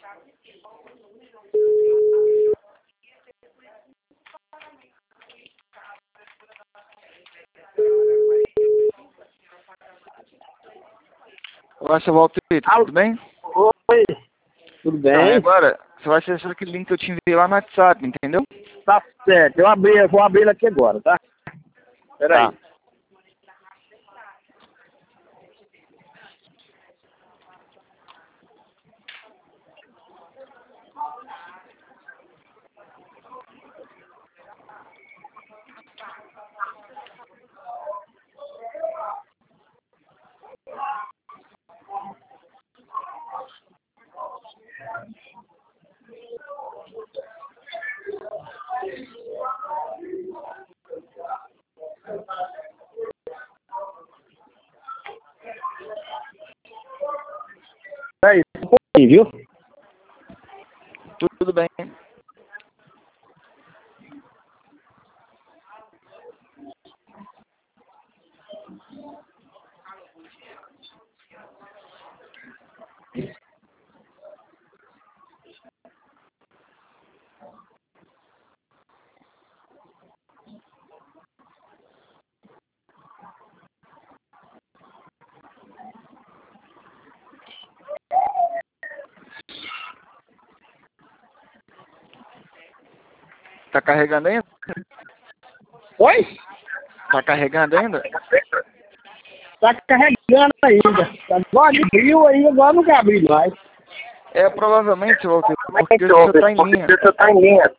Olá, seu Walter, tudo bem? Oi, tudo bem? Então, agora, você vai acessar aquele link que eu te enviei lá no WhatsApp, entendeu? Tá certo, vou abrir ele aqui agora, tá? Peraí. Tá. Peraí, um pouquinho, viu? Tudo bem. Tá carregando ainda? Oi? Tá carregando ainda? Tá carregando ainda. Agora abriu aí, agora não quer abrir mais. É, provavelmente, seu Walter, porque você tá em linha. Você tá em linha.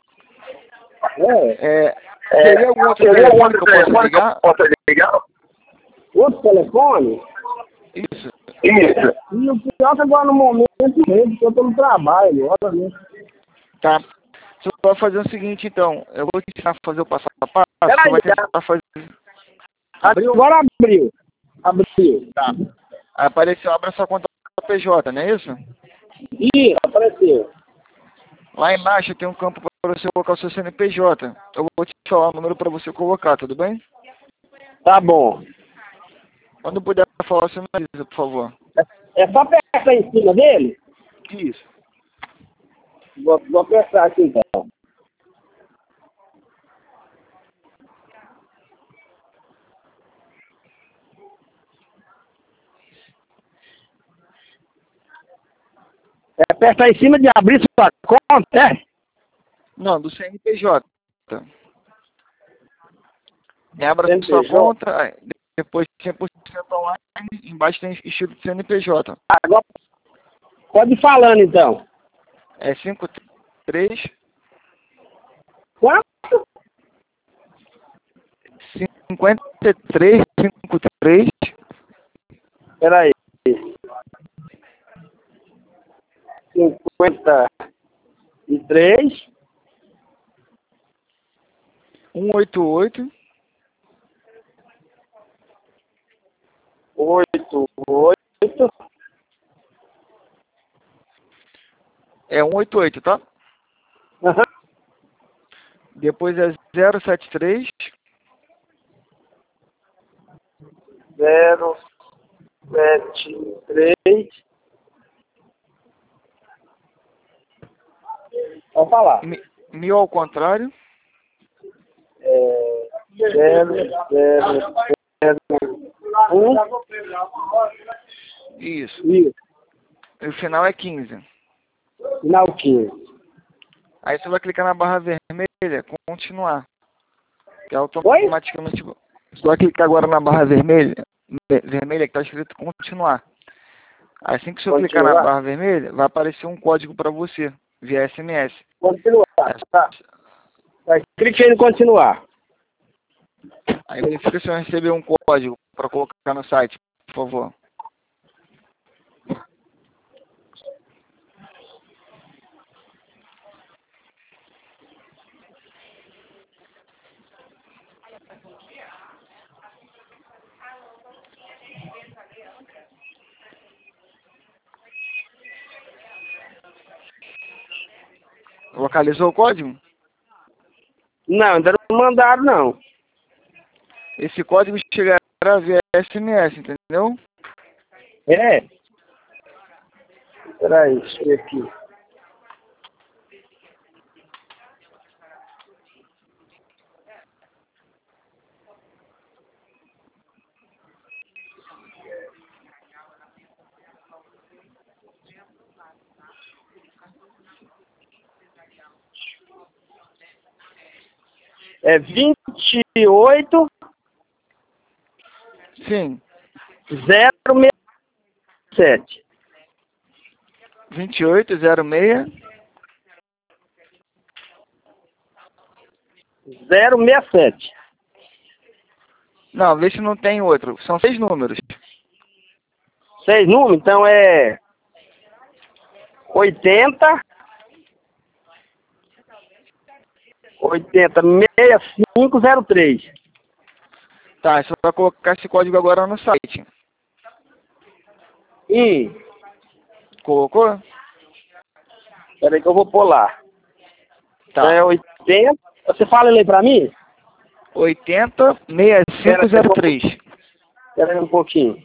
Teria algum outro telefone que eu possa ligar? Outro telefone? Isso. Isso. E o pior é que agora no momento mesmo, porque eu tô no trabalho, olha mesmo. Tá. Você vai fazer o seguinte, então. Eu vou te ensinar a fazer o passo a passo. Você vai tentar fazer... Abriu? Agora abriu. Abriu. Tá. Aí apareceu, abra sua conta PJ, não é isso? Ih, apareceu. Lá embaixo tem um campo para você colocar o seu CNPJ. Eu vou te falar o número para você colocar, tudo bem? Tá bom. Quando puder falar, você me avisa, por favor. É só apertar em cima dele? Isso. Vou apertar aqui então. É apertar em cima de abrir sua conta, é? Não, do CNPJ. Me abra CNPJ. sua conta, aí depois 100% online, embaixo tem estilo de CNPJ. Agora pode ir falando então. É 53 Quanto? 53 53 Peraí. 53 188 88 é 188, tá? Aham. Depois é 073 073. Pode falar. 1000 ao contrário. 001. Isso. Isso. E o final é 15. Final 15. Aí você vai clicar na barra vermelha, continuar. Que Oi? automaticamente você vai clicar agora na barra vermelha que está escrito continuar. Assim que você clicar na barra vermelha, vai aparecer um código para você, via SMS. Continuar. Tá. Clique aí em continuar. Aí verifica se eu receber um código para colocar no site, por favor. Localizou o código? Não, ainda não mandaram não. Esse código chegará via SMS, entendeu? É. Peraí, deixa eu ver aqui. É 28 Sim. 067. 2806 067. Não, vê se não tem outro. São 6 números. 6 números, então é 80 6503. Tá, você vai colocar esse código agora no site. Colocou? Peraí que eu vou pôr lá. Tá. É 80. Você fala ele aí pra mim? 806503. Espera aí um pouquinho.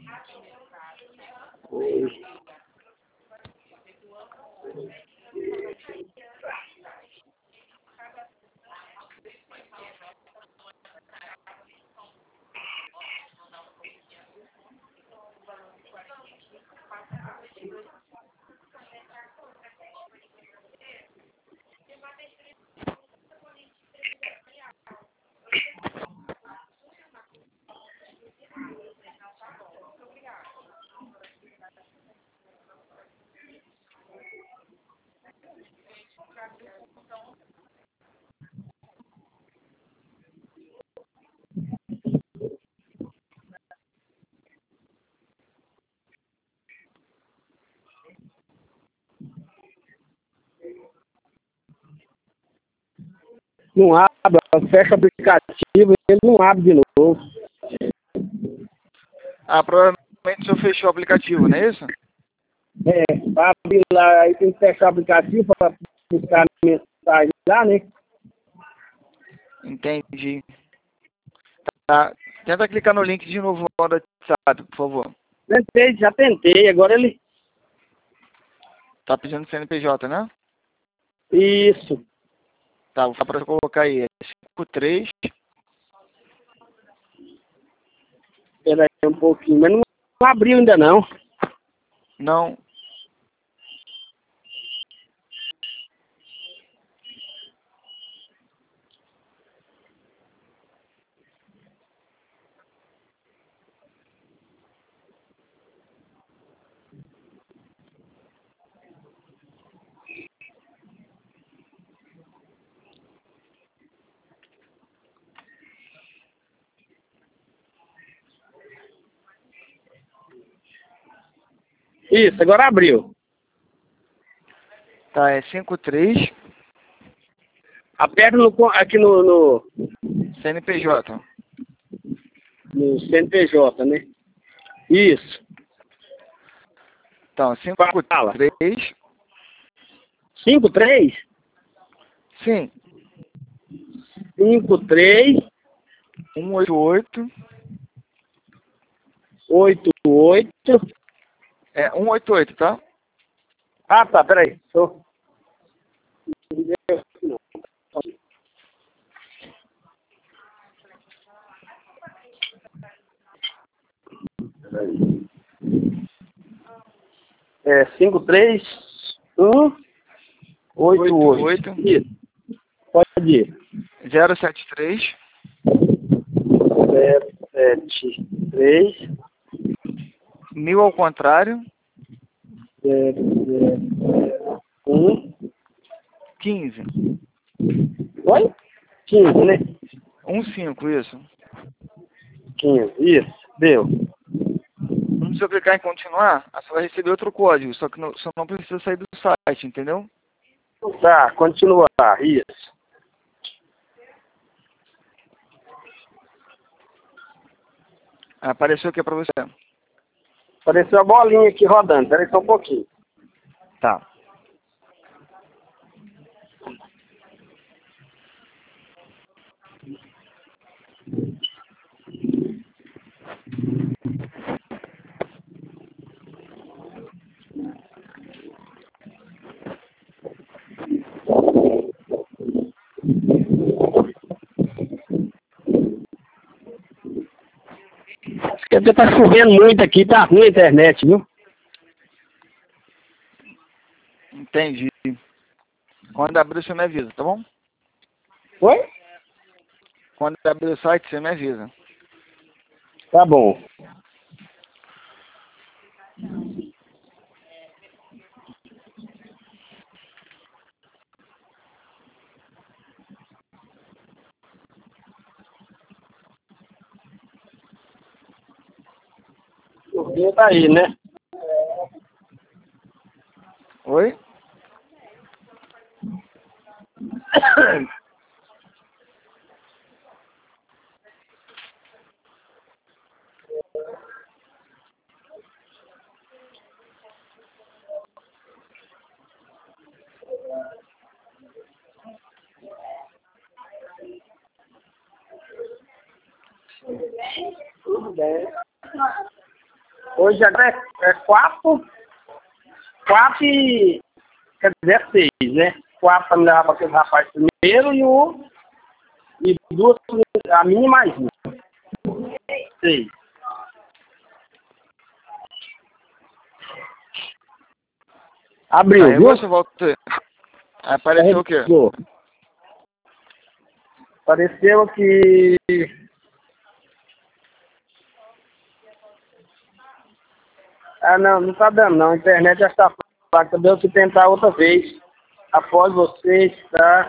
Não abre, fecha o aplicativo e ele não abre de novo. Ah, provavelmente o senhor fechou o aplicativo, não é isso? É, abre lá, aí tem que fechar o aplicativo para buscar a mensagem lá, né? Entendi. Tá. Tenta clicar no link de novo lá do WhatsApp, por favor. Já tentei, agora ele... Tá pedindo CNPJ, né? Isso. Tá, vou falar pra colocar aí. É 53. Espera aí um pouquinho, mas não abriu ainda não. Não. Isso, agora abriu. Tá, é 53 Aperta aqui no CNPJ. CNPJ, né? Isso. Então, Fala. 53. 53? Sim. 53 188. 88. É 188, tá? Ah, tá, peraí. É 53188. 88 Isso. Pode ir. 073 773 1000 ao contrário 1 15. Oi? 15, né? 15, isso. 15, isso. Deu. Quando você clicar em continuar, você vai receber outro código, só que você não precisa sair do site, entendeu? Tá, continuar. Isso. Apareceu aqui pra você. Apareceu a bolinha aqui rodando. Peraí só um pouquinho. Tá. Porque tá chovendo muito aqui, tá ruim a internet, viu? Entendi. Quando abrir, você me avisa, tá bom? Oi? Quando abrir o site, você me avisa. Tá bom. O dia tá aí, né? Oi? Tudo bem. Hoje é 4 e... Quer dizer, 6, né? 4 pra me levar pra aquele rapaz primeiro e 2 a mim e mais 1. 6. Abriu, Aí viu? você volta. Apareceu o quê? Apareceu que... Ah, não tá dando não. A internet já está fraca. Deu que tentar outra vez. Após vocês, tá?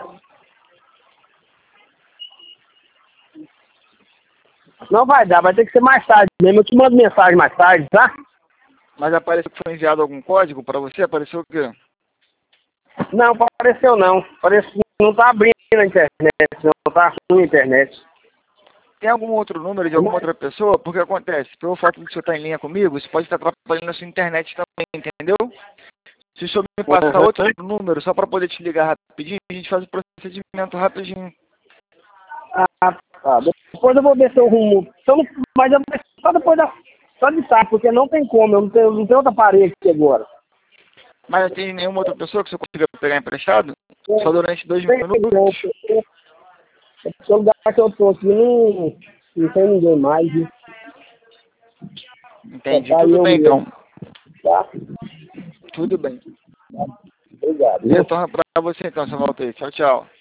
Não vai dar, vai ter que ser mais tarde mesmo. Eu te mando mensagem mais tarde, tá? Mas apareceu que foi enviado algum código pra você? Apareceu o quê? Não, apareceu não. Parece que não tá abrindo a internet, não tá ruim a internet. Tem algum outro número de alguma outra pessoa? Porque acontece, pelo fato de você estar em linha comigo, isso pode estar atrapalhando a sua internet também, entendeu? Se o senhor me passar outro número só para poder te ligar rapidinho, a gente faz o procedimento rapidinho. Ah, tá. Depois eu vou descer o rumo. Mas eu vou descer só depois só de tarde, porque não tem como. Eu não tenho outra parede aqui agora. Mas não tem nenhuma outra pessoa que você consiga pegar emprestado? Só durante 2 Tem minutos? o lugar que eu tô aqui não tem ninguém mais, viu? Entendi. Tá Tudo eu bem, mesmo. então. Tá? Tudo bem. Obrigado, viu? Retorno para você, então, você volta aí. Tchau, tchau.